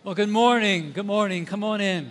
Well, good morning. Good morning. Come on in.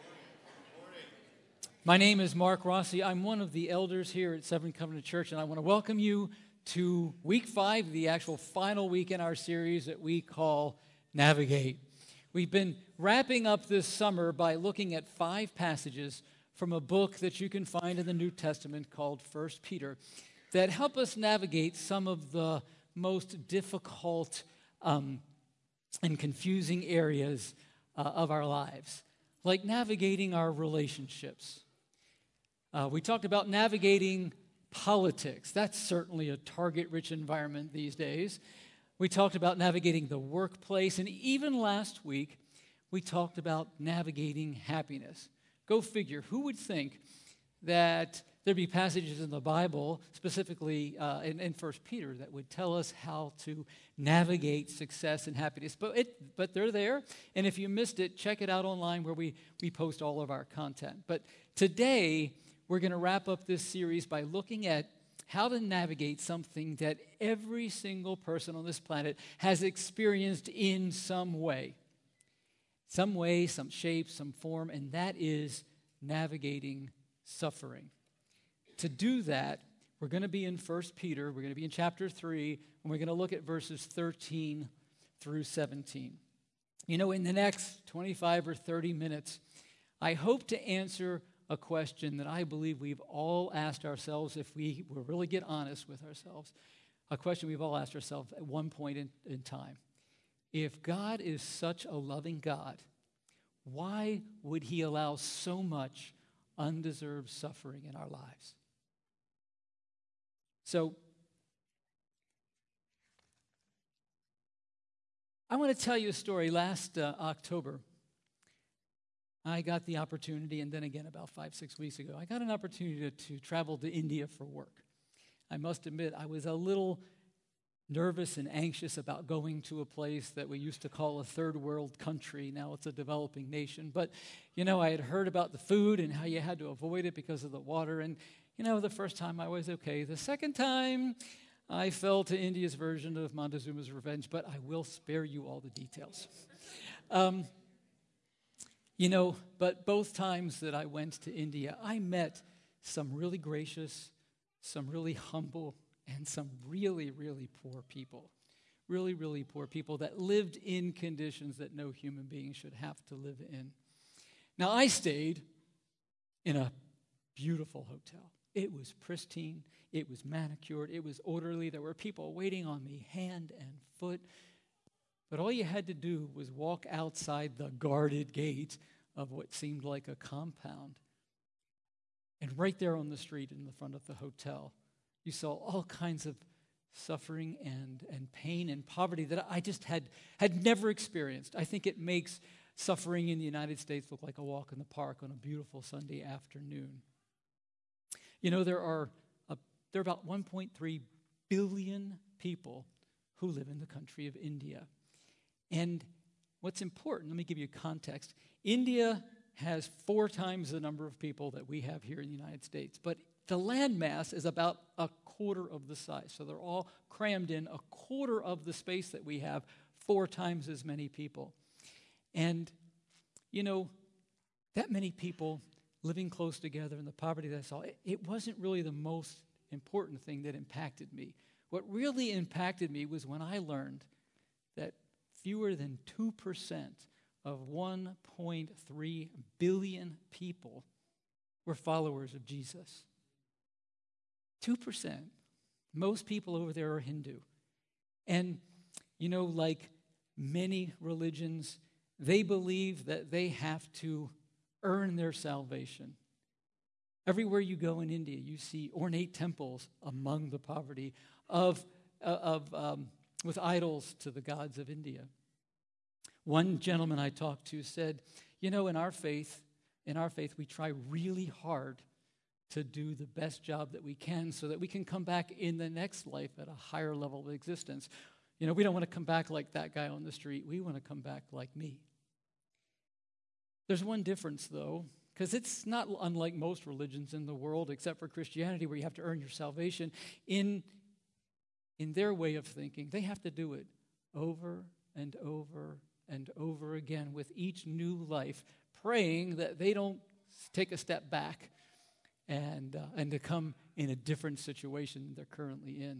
My name is Mark Rossi. I'm one of the elders here at Seventh Covenant Church, and I want to welcome you to week 5, the actual final week in our series that we call Navigate. We've been wrapping up this summer by looking at 5 passages from a book that you can find in the New Testament called 1 Peter that help us navigate some of the most difficult and confusing areas of our lives, like navigating our relationships. We talked about navigating politics. That's certainly a target-rich environment these days. We talked about navigating the workplace, and even last week, we talked about navigating happiness. Go figure, who would think that there'd be passages in the Bible, specifically in 1 Peter, that would tell us how to navigate success and happiness. But they're there, and if you missed it, check it out online where we post all of our content. But today, we're going to wrap up this series by looking at how to navigate something that every single person on this planet has experienced in some way. Some way, some shape, some form, and that is navigating suffering. To do that, we're going to be in 1 Peter, we're going to be in chapter 3, and we're going to look at verses 13 through 17. You know, in the next 25 or 30 minutes, I hope to answer a question that I believe we've all asked ourselves, if we will really get honest with ourselves, a question we've all asked ourselves at one point in time. If God is such a loving God, why would he allow so much undeserved suffering in our lives? So, I want to tell you a story. Last October, I got the opportunity, and then again about 5-6 weeks ago, I got an opportunity to travel to India for work. I must admit, I was a little nervous and anxious about going to a place that we used to call a third world country. Now it's a developing nation. But, you know, I had heard about the food and how you had to avoid it because of the water. And, you know, the first time I was okay. The second time, I fell to India's version of Montezuma's Revenge, but I will spare you all the details. You know, but both times that I went to India, I met some really gracious, some really humble, and some really, really poor people. Really, really poor people that lived in conditions that no human being should have to live in. Now, I stayed in a beautiful hotel. It was pristine. It was manicured. It was orderly. There were people waiting on me hand and foot. But all you had to do was walk outside the guarded gate of what seemed like a compound. And right there on the street in the front of the hotel, you saw all kinds of suffering and pain and poverty that I just had never experienced. I think it makes suffering in the United States look like a walk in the park on a beautiful Sunday afternoon. You know, there are about 1.3 billion people who live in the country of India. And what's important, let me give you context. India has 4 times the number of people that we have here in the United States, but the land mass is about a quarter of the size. So they're all crammed in a quarter of the space that we have, 4 times as many people. And, you know, that many people living close together and the poverty that I saw, it wasn't really the most important thing that impacted me. What really impacted me was when I learned that fewer than 2% of 1.3 billion people were followers of Jesus. 2%. Most people over there are Hindu. And, you know, like many religions, they believe that they have to earn their salvation. Everywhere you go in India, you see ornate temples among the poverty with idols to the gods of India. One gentleman I talked to said, you know, in our faith, we try really hard to do the best job that we can so that we can come back in the next life at a higher level of existence. You know, we don't want to come back like that guy on the street. We want to come back like me. There's one difference, though, because it's not unlike most religions in the world, except for Christianity, where you have to earn your salvation. In their way of thinking, they have to do it over and over and over again with each new life, praying that they don't take a step back and to come in a different situation they're currently in.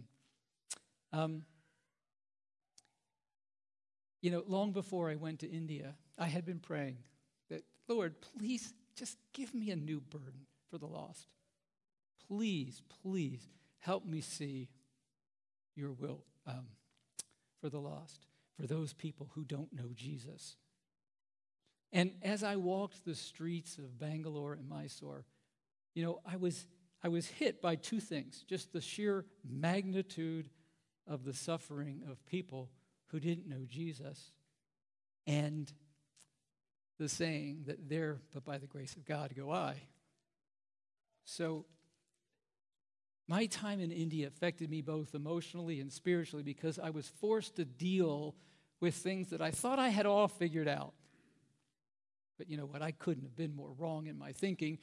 Long before I went to India, I had been praying that, Lord, please just give me a new burden for the lost. Please, please help me see your will for the lost, for those people who don't know Jesus. And as I walked the streets of Bangalore and Mysore, I was hit by two things, just the sheer magnitude of the suffering of people who didn't know Jesus, and the saying that there, but by the grace of God, go I. So my time in India affected me both emotionally and spiritually because I was forced to deal with things that I thought I had all figured out. But you know what? I couldn't have been more wrong in my thinking.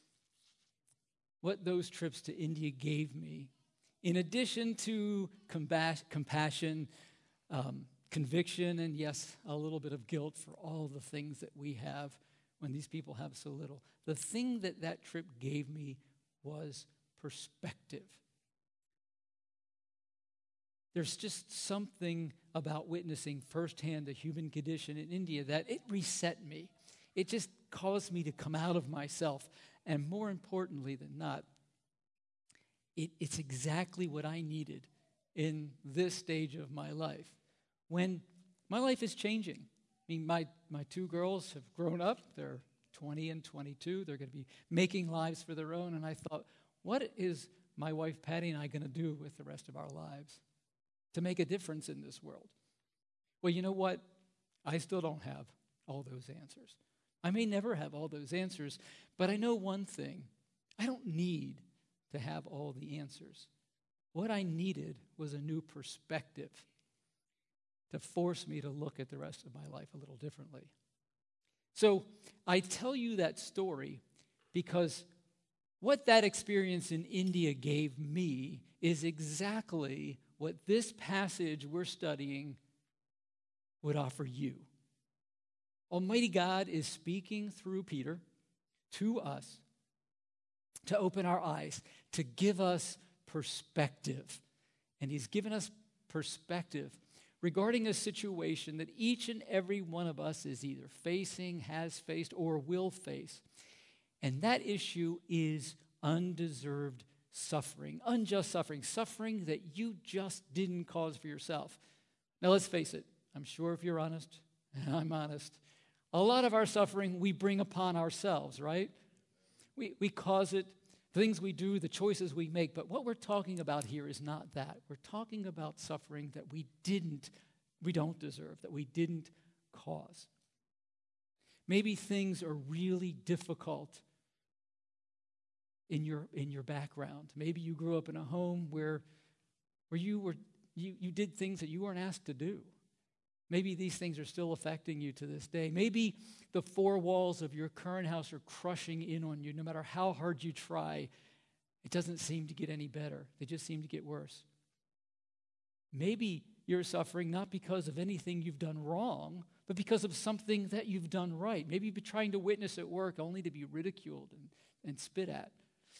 What those trips to India gave me, in addition to compassion, conviction, and yes, a little bit of guilt for all the things that we have when these people have so little, the thing that trip gave me was perspective. There's just something about witnessing firsthand the human condition in India that it reset me. It just caused me to come out of myself. And more importantly than not, it's exactly what I needed in this stage of my life. When my life is changing. I mean, my two girls have grown up. They're 20 and 22. They're going to be making lives for their own. And I thought, what is my wife Patty and I going to do with the rest of our lives to make a difference in this world? Well, you know what? I still don't have all those answers. I may never have all those answers, but I know one thing. I don't need to have all the answers. What I needed was a new perspective to force me to look at the rest of my life a little differently. So I tell you that story because what that experience in India gave me is exactly what this passage we're studying would offer you. Almighty God is speaking through Peter to us to open our eyes, to give us perspective. And he's given us perspective regarding a situation that each and every one of us is either facing, has faced, or will face. And that issue is undeserved suffering, unjust suffering, suffering that you just didn't cause for yourself. Now let's face it, I'm sure if you're honest, and I'm honest, a lot of our suffering we bring upon ourselves, right? We cause it, things we do, the choices we make, but what we're talking about here is not that. We're talking about suffering that we don't deserve, that we didn't cause. Maybe things are really difficult in your background. Maybe you grew up in a home where you did things that you weren't asked to do. Maybe these things are still affecting you to this day. Maybe the four walls of your current house are crushing in on you. No matter how hard you try, it doesn't seem to get any better. They just seem to get worse. Maybe you're suffering not because of anything you've done wrong, but because of something that you've done right. Maybe you've been trying to witness at work only to be ridiculed and spit at.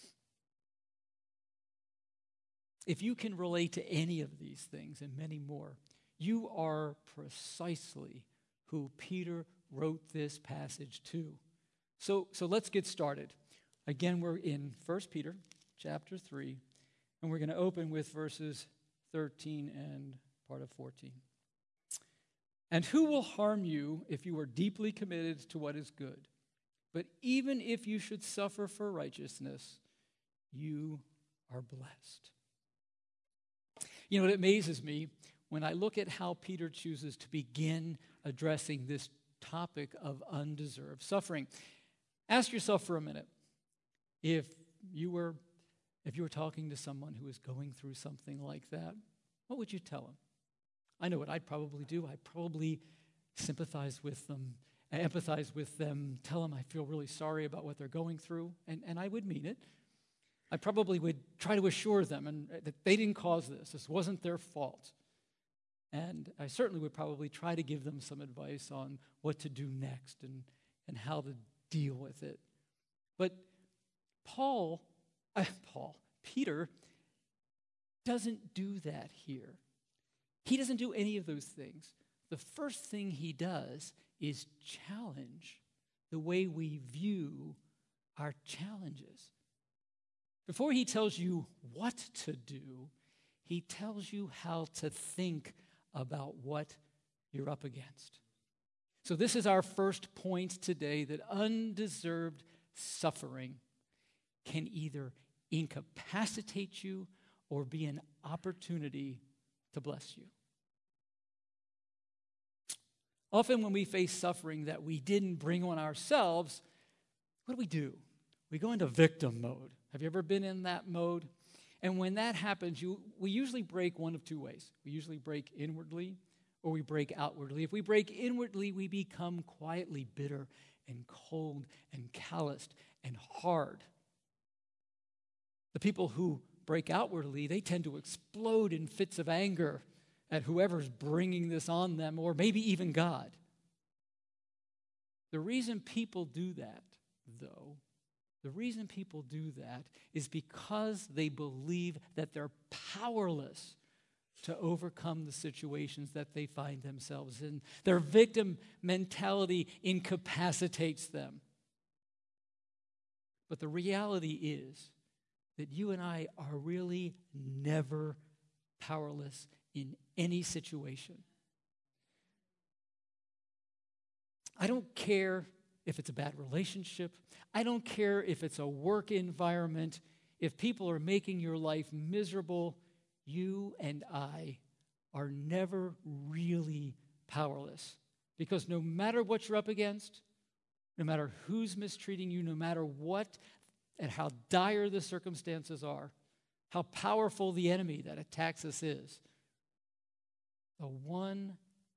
If you can relate to any of these things and many more, you are precisely who Peter wrote this passage to. So let's get started. Again, we're in 1 Peter chapter 3, and we're going to open with verses 13 and part of 14. And who will harm you if you are deeply committed to what is good? But even if you should suffer for righteousness, you are blessed. You know, it amazes me when I look at how Peter chooses to begin addressing this topic of undeserved suffering. Ask yourself for a minute, if you were talking to someone who is going through something like that, what would you tell them? I know what I'd probably do. I'd probably sympathize with them, empathize with them, tell them I feel really sorry about what they're going through, and I would mean it. I probably would try to assure them that they didn't cause this. This wasn't their fault. And I certainly would probably try to give them some advice on what to do next and how to deal with it. But Peter doesn't do that here. He doesn't do any of those things. The first thing he does is challenge the way we view our challenges. Before he tells you what to do, he tells you how to think about what you're up against. So this is our first point today, that undeserved suffering can either incapacitate you or be an opportunity to bless you. Often when we face suffering that we didn't bring on ourselves, what do? We go into victim mode. Have you ever been in that mode? And when that happens, we usually break one of two ways. We usually break inwardly or we break outwardly. If we break inwardly, we become quietly bitter and cold and calloused and hard. The people who break outwardly, they tend to explode in fits of anger at whoever's bringing this on them, or maybe even God. The reason people do that, though, is because they believe that they're powerless to overcome the situations that they find themselves in. Their victim mentality incapacitates them. But the reality is that you and I are really never powerless in any situation. I don't care if it's a bad relationship. I don't care if it's a work environment. If people are making your life miserable, you and I are never really powerless. Because no matter what you're up against, no matter who's mistreating you, no matter what and how dire the circumstances are, how powerful the enemy that attacks us is, the one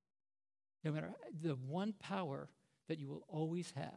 power that you will always have,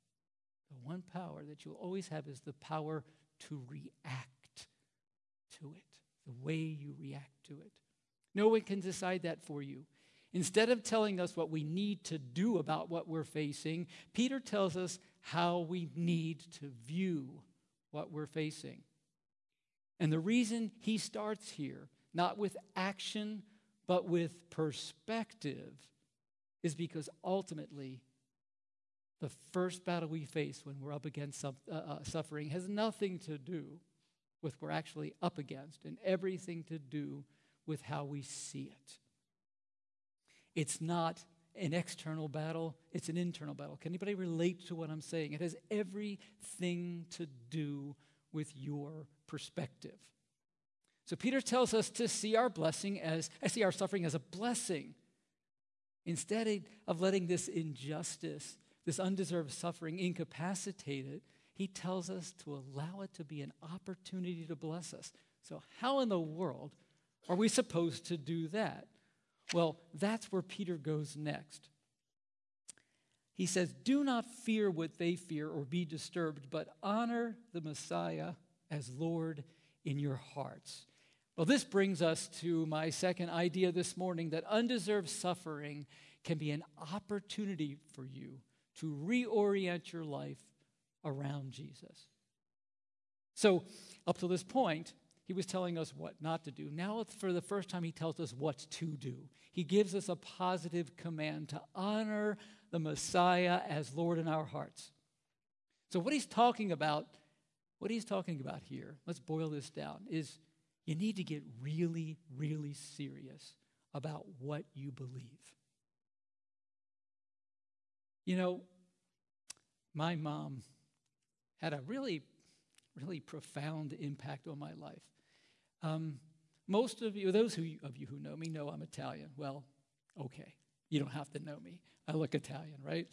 is the power to react to it, the way you react to it. No one can decide that for you. Instead of telling us what we need to do about what we're facing, Peter tells us how we need to view what we're facing. And the reason he starts here, not with action, but with perspective, is because ultimately, the first battle we face when we're up against suffering has nothing to do with what we're actually up against and everything to do with how we see it. It's not an external battle, it's an internal battle. Can anybody relate to what I'm saying? It has everything to do with your perspective. So Peter tells us to see our suffering as a blessing. Instead of letting this injustice, this undeserved suffering incapacitate it, he tells us to allow it to be an opportunity to bless us. So how in the world are we supposed to do that? Well, that's where Peter goes next. He says, do not fear what they fear or be disturbed, but honor the Messiah as Lord in your hearts. Well, this brings us to my second idea this morning, that undeserved suffering can be an opportunity for you to reorient your life around Jesus. So, up to this point, he was telling us what not to do. Now, for the first time, he tells us what to do. He gives us a positive command to honor the Messiah as Lord in our hearts. So what he's talking about here, let's boil this down, is you need to get really, really serious about what you believe. You know, my mom had a really, really profound impact on my life. Most of you, those of you who know me, know I'm Italian. Well, okay, you don't have to know me. I look Italian, right?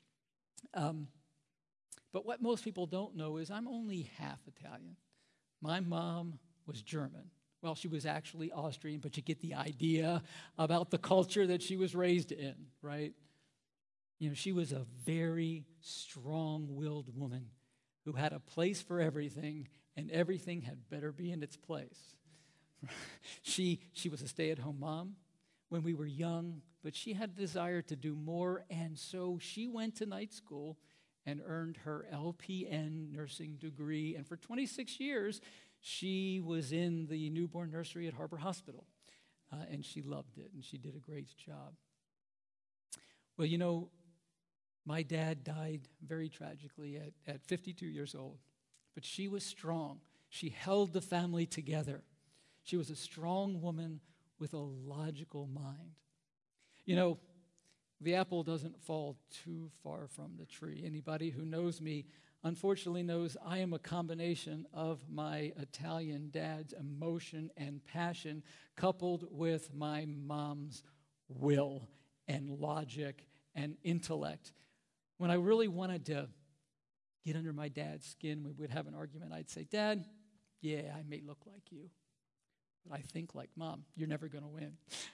But what most people don't know is I'm only half Italian. My mom was German. Well, she was actually Austrian, but you get the idea about the culture that she was raised in, right? You know, she was a very strong-willed woman who had a place for everything, and everything had better be in its place. She was a stay-at-home mom. when we were young, but she had a desire to do more, and so she went to night school and earned her LPN nursing degree. And for 26 years, she was in the newborn nursery at Harbor Hospital, and she loved it, and she did a great job. Well, you know, my dad died very tragically at 52 years old, but she was strong. She held the family together. She was a strong woman with a logical mind. You know, the apple doesn't fall too far from the tree. Anybody who knows me, unfortunately, knows I am a combination of my Italian dad's emotion and passion coupled with my mom's will and logic and intellect. When I really wanted to get under my dad's skin, we would have an argument. I'd say, Dad, yeah, I may look like you, but I think like Mom. You're never going to win.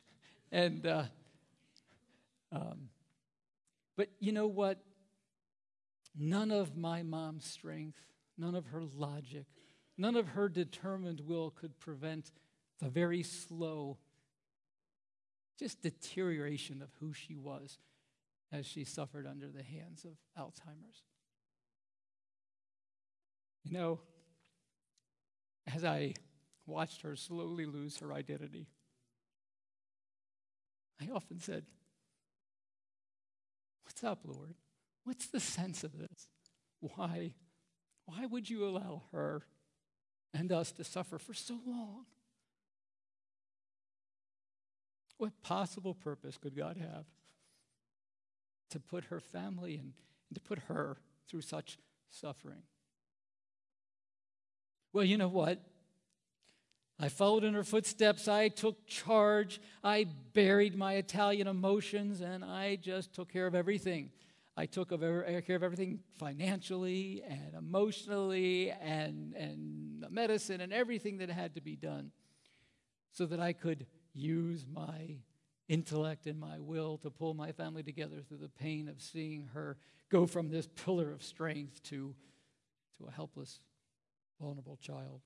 But you know what? None of my mom's strength, none of her logic, none of her determined will could prevent the very slow just deterioration of who she was as she suffered under the hands of Alzheimer's. You know, as I watched her slowly lose her identity, I often said, "What's up, Lord? What's the sense of this? Why would you allow her and us to suffer for so long? What possible purpose could God have to put her family and to put her through such suffering?" Well, you know what? I followed in her footsteps. I took charge. I buried my Italian emotions, and I just took care of everything. I took care of everything financially and emotionally and the medicine and everything that had to be done so that I could use my intellect and my will to pull my family together through the pain of seeing her go from this pillar of strength to a helpless, vulnerable child.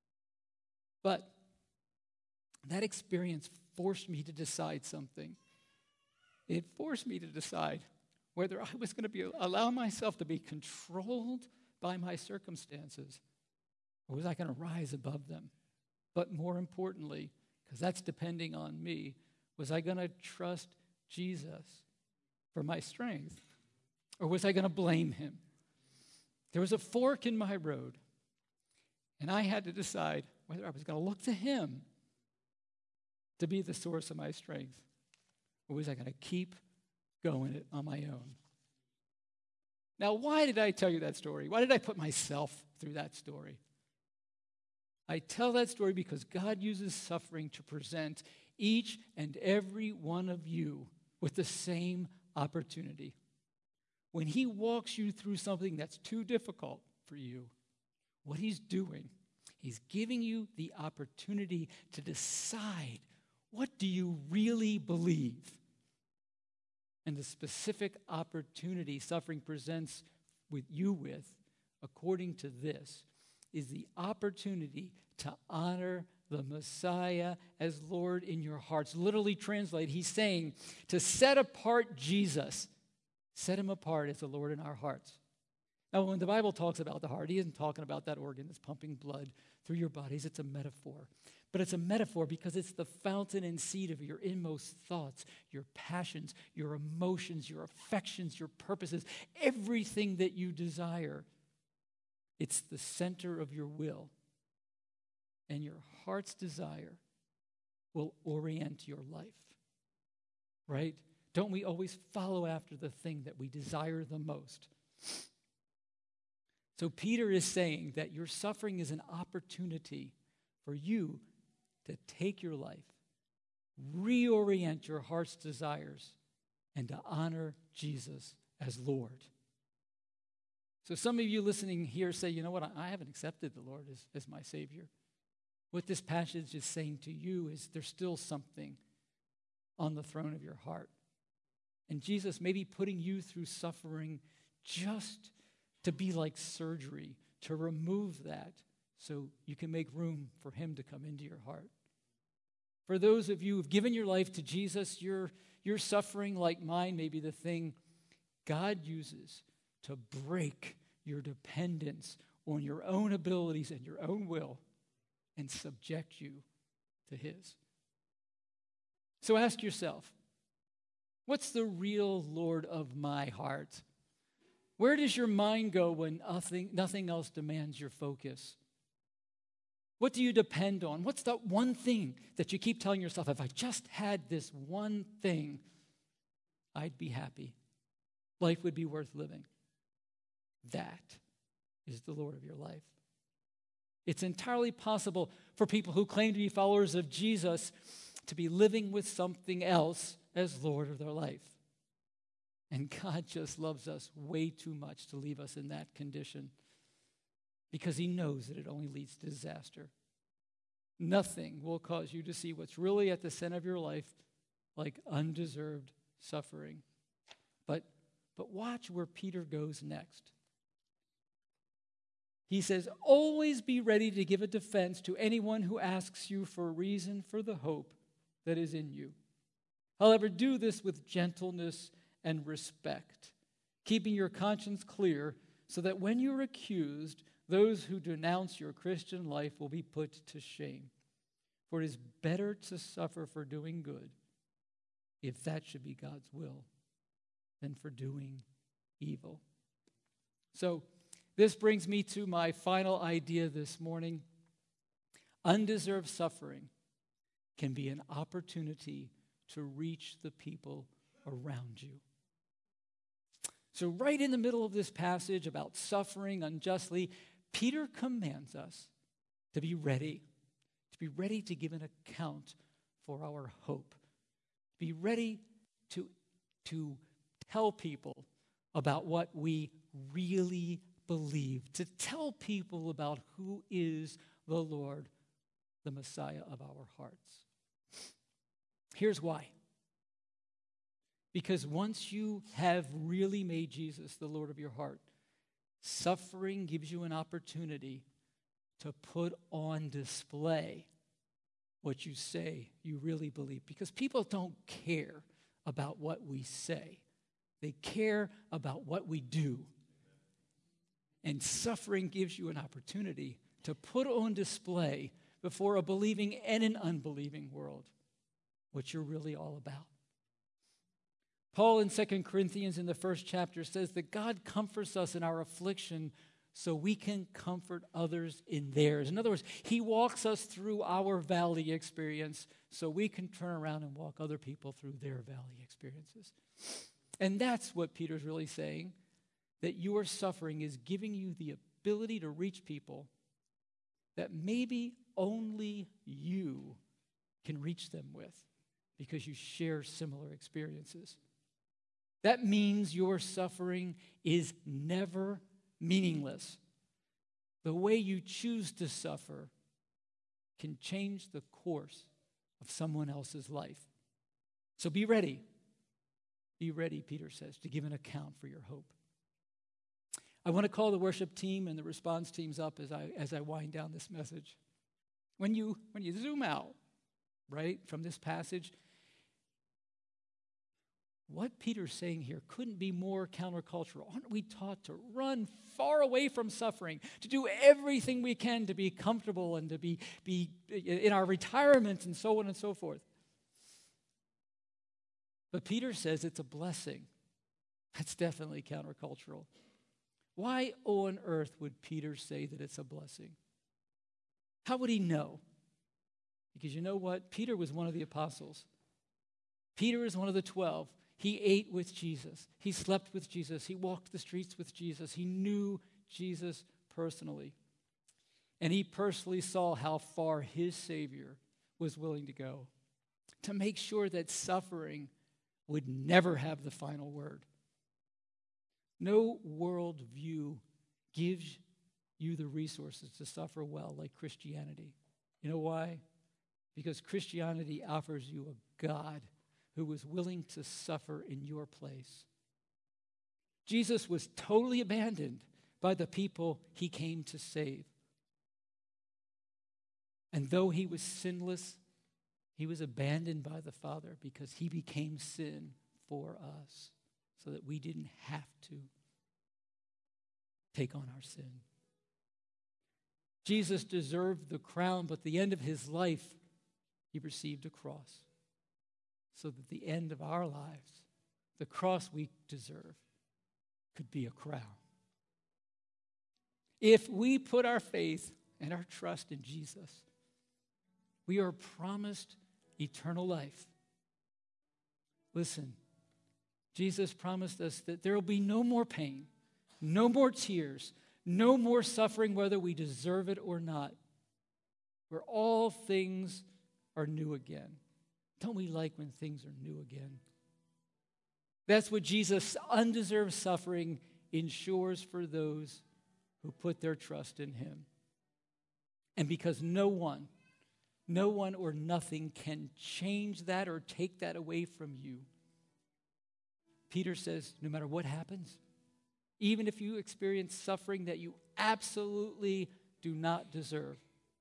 But that experience forced me to decide something. It forced me to decide whether I was going to allow myself to be controlled by my circumstances, or was I going to rise above them? But more importantly, because that's depending on me, was I going to trust Jesus for my strength, or was I going to blame him? There was a fork in my road, and I had to decide whether I was going to look to him to be the source of my strength, or was I going to keep going it on my own? Now, why did I tell you that story? Why did I put myself through that story? I tell that story because God uses suffering to present each and every one of you with the same opportunity. When he walks you through something that's too difficult for you, what he's doing, he's giving you the opportunity to decide, what do you really believe? And the specific opportunity suffering presents with, according to this, is the opportunity to honor the Messiah as Lord in your hearts. Literally translate, he's saying to set apart Jesus, set him apart as the Lord in our hearts. Now, when the Bible talks about the heart, he isn't talking about that organ that's pumping blood through your bodies. It's a metaphor. But it's a metaphor because it's the fountain and seat of your inmost thoughts, your passions, your emotions, your affections, your purposes, everything that you desire. It's the center of your will. And your heart's desire will orient your life. Right? Don't we always follow after the thing that we desire the most? So Peter is saying that your suffering is an opportunity for you to take your life, reorient your heart's desires, and to honor Jesus as Lord. So some of you listening here say, you know what, I haven't accepted the Lord as my Savior. What this passage is saying to you is there's still something on the throne of your heart. And Jesus may be putting you through suffering just to be like surgery, to remove that so you can make room for him to come into your heart. For those of you who've given your life to Jesus, your suffering, like mine, may be the thing God uses to break your dependence on your own abilities and your own will and subject you to His. So ask yourself, what's the real Lord of my heart? Where does your mind go when nothing else demands your focus? What do you depend on? What's that one thing that you keep telling yourself, if I just had this one thing, I'd be happy. Life would be worth living. That is the Lord of your life. It's entirely possible for people who claim to be followers of Jesus to be living with something else as Lord of their life. And God just loves us way too much to leave us in that condition because He knows that it only leads to disaster. Nothing will cause you to see what's really at the center of your life like undeserved suffering. But watch where Peter goes next. He says, always be ready to give a defense to anyone who asks you for a reason for the hope that is in you. However, do this with gentleness and respect, keeping your conscience clear so that when you're accused, those who denounce your Christian life will be put to shame. For it is better to suffer for doing good, if that should be God's will, than for doing evil. So, this brings me to my final idea this morning. Undeserved suffering can be an opportunity to reach the people around you. So right in the middle of this passage about suffering unjustly, Peter commands us to be ready to give an account for our hope. Be ready to tell people about what we really believe, to tell people about who is the Lord, the Messiah of our hearts. Here's why. Because once you have really made Jesus the Lord of your heart, suffering gives you an opportunity to put on display what you say you really believe. Because people don't care about what we say. They care about what we do. And suffering gives you an opportunity to put on display before a believing and an unbelieving world what you're really all about. Paul in 2 Corinthians in the first chapter says that God comforts us in our affliction so we can comfort others in theirs. In other words, He walks us through our valley experience so we can turn around and walk other people through their valley experiences. And that's what Peter's really saying. That your suffering is giving you the ability to reach people that maybe only you can reach them with because you share similar experiences. That means your suffering is never meaningless. The way you choose to suffer can change the course of someone else's life. So be ready. Be ready, Peter says, to give an account for your hope. I want to call the worship team and the response teams up as I wind down this message. When you zoom out, right, from this passage, what Peter's saying here couldn't be more countercultural. Aren't we taught to run far away from suffering, to do everything we can to be comfortable and to be in our retirement and so on and so forth? But Peter says it's a blessing. That's definitely countercultural. Why on earth would Peter say that it's a blessing? How would he know? Because you know what? Peter was one of the apostles. Peter is one of the 12. He ate with Jesus. He slept with Jesus. He walked the streets with Jesus. He knew Jesus personally. And he personally saw how far his Savior was willing to go to make sure that suffering would never have the final word. No worldview gives you the resources to suffer well like Christianity. You know why? Because Christianity offers you a God who was willing to suffer in your place. Jesus was totally abandoned by the people He came to save. And though He was sinless, He was abandoned by the Father because he became sin for us so that we didn't have to take on our sin. Jesus deserved the crown, but at the end of his life, he received a cross so that the end of our lives, the cross we deserve, could be a crown. If we put our faith and our trust in Jesus, we are promised eternal life. Listen, Jesus promised us that there will be no more pain, no more tears, no more suffering, whether we deserve it or not, where all things are new again. Don't we like when things are new again? That's what Jesus' undeserved suffering ensures for those who put their trust in him. And because no one or nothing can change that or take that away from you, Peter says, no matter what happens, even if you experience suffering that you absolutely do not deserve,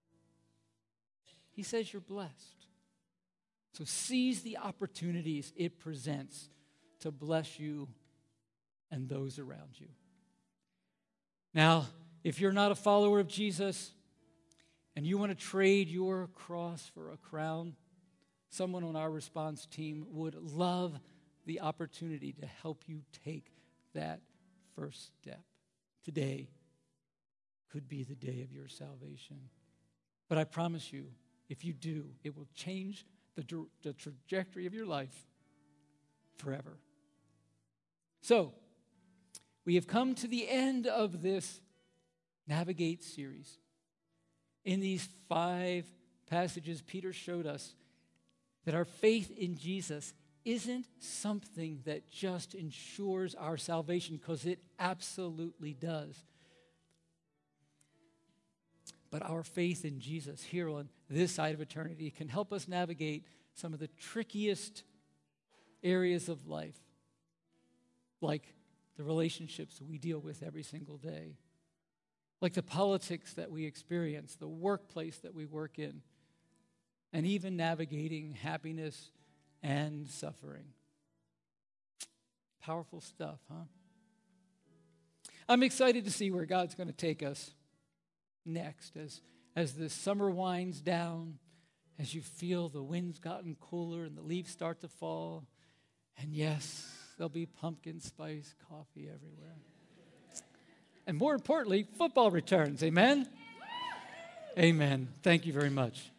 he says you're blessed. So seize the opportunities it presents to bless you and those around you. Now, if you're not a follower of Jesus and you want to trade your cross for a crown, someone on our response team would love the opportunity to help you take that first step. Today could be the day of your salvation. But I promise you, if you do, it will change the trajectory of your life forever. So, we have come to the end of this Navigate series. In these 5 passages, Peter showed us that our faith in Jesus isn't something that just ensures our salvation, because it absolutely does. But our faith in Jesus here on this side of eternity can help us navigate some of the trickiest areas of life, like the relationships we deal with every single day, like the politics that we experience, the workplace that we work in, and even navigating happiness and suffering. Powerful stuff, huh? I'm excited to see where God's going to take us next as the summer winds down, as you feel the wind's gotten cooler and the leaves start to fall. And yes, there'll be pumpkin spice coffee everywhere. And more importantly, football returns. Amen? Amen. Thank you very much.